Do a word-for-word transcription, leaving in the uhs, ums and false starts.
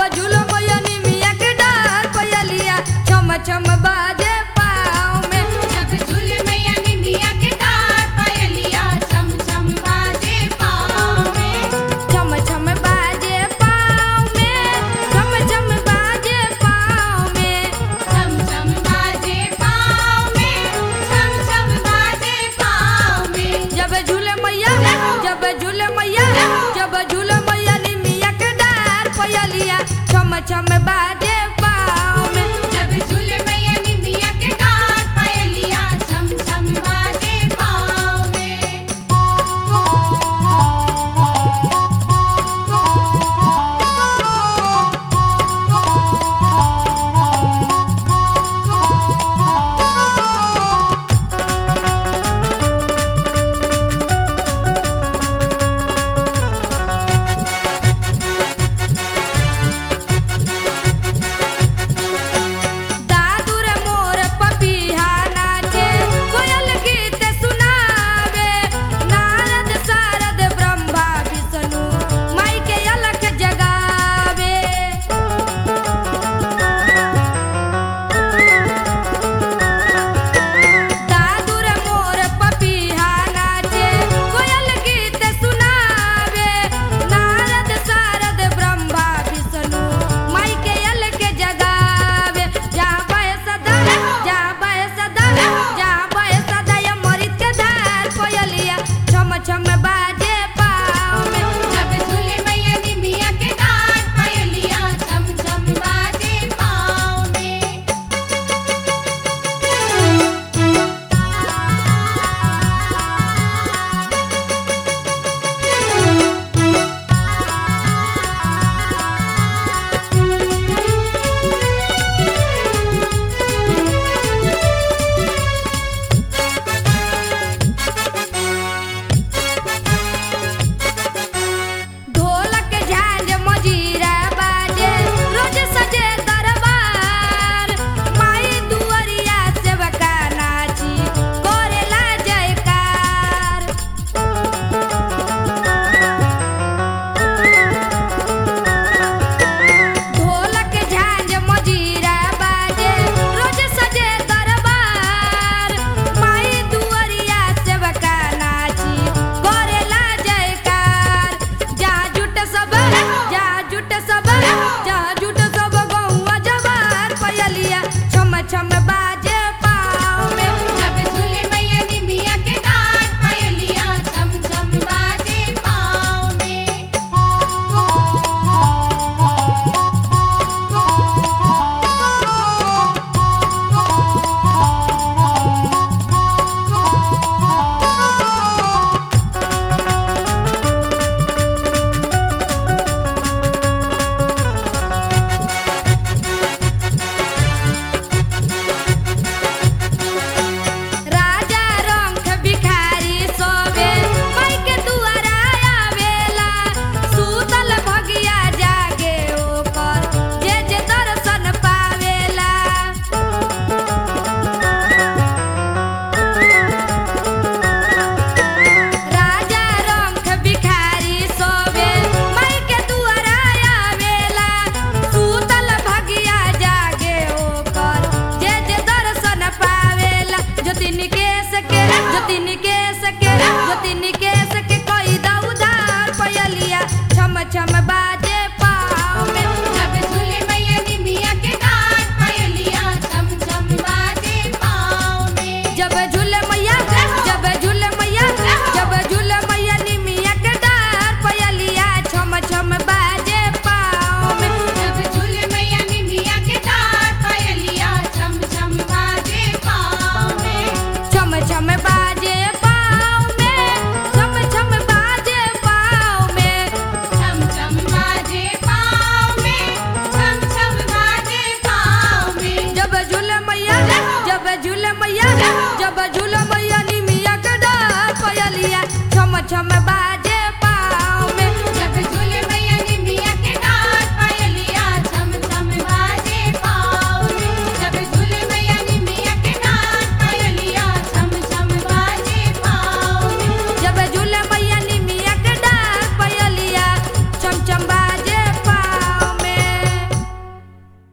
झूलो मैया निमिया के डार पयलिया छम छम बाजे पाँव में। जब झूले मैया निमिया के डार पयलिया छम छम बाजे पाँव में। छम छम बाजे पाँव में, छम छम बाजे पाँव में। छम छम बाजे पाँव में, छम छम बाजे पाँव में। जब झूले मैया जब झूले मैया जब झूले मैया निमिया के डार पयलिया छम छम बाजे पाँव में। जब झूले मैया निमिया के डार पयलिया छम छम बाजे पाँव में। दादुर मोर पपीहा नाचे, कोयल गीत सुनावे। नारद शारद ब्रह्मा विष्णु माई के अलख जगावे। दादुर मोर पपीहा नाचे, कोयल गीत सुनावे। नारद शारद ब्रह्मा विष्णु माई के अलख जगावे। जा बय सदा जा बय सदा जा बय सदा ये मरित के धार पयलिया छम छम बाजे पाँव में। जब झूले मैया निमिया के डार पयलिया छम छम बाजे पाँव में। ढोलक झांझ मजीरा बाजे, रोज सजे दरबार। माई दुअरिया सेवका नाची, करेला जयकार। ढोलक झांझ मजीरा बाजे, रोज सजे दरबार। माई दुअरिया सेवका नाची, करेला जयकार। जा जुट सब जा जुट सब जा जुट सब गौआ जवार पयलिया छम छम बाजे पाँव में। जब झूले मैया निमिया के डार पयलिया छम छम बाजे पाँव में। राजा रंग भिखारी सोवे माई के दुआरा आवेला। सूतल भगिया जागे ओकर जे जे दर्शन पावेला। राजा रंग भिखारी सोवे माई के दुआरा आवेला। सूतल भगिया जागे ओकर जे जे दर्शन पावेला। ज्योति निकेश के ज्योति निकेश के ज्योति निकेश के कोई दा उधार पयलिया छम छम बाजे पाँव में। जब झूले मैया निमिया के डार पयलिया छम छम बाजे पाँव में। जब झूले मैया जब झूले मैया जब झूले मैया निमिया के डार पयलिया छम छम बाजे पाँव में। जब झूले मैया निमिया के डार पयलिया छम छम बाजे पाँव में। छम छम बाजे पाँव में, छम छम बाजे पाँव में। छम छम बाजे पाँव में, छम छम बाजे पाँव में। जब झूले मैया जब झूले मैया जब झूले मैया निमिया के डार पयलिया छम छम बाजे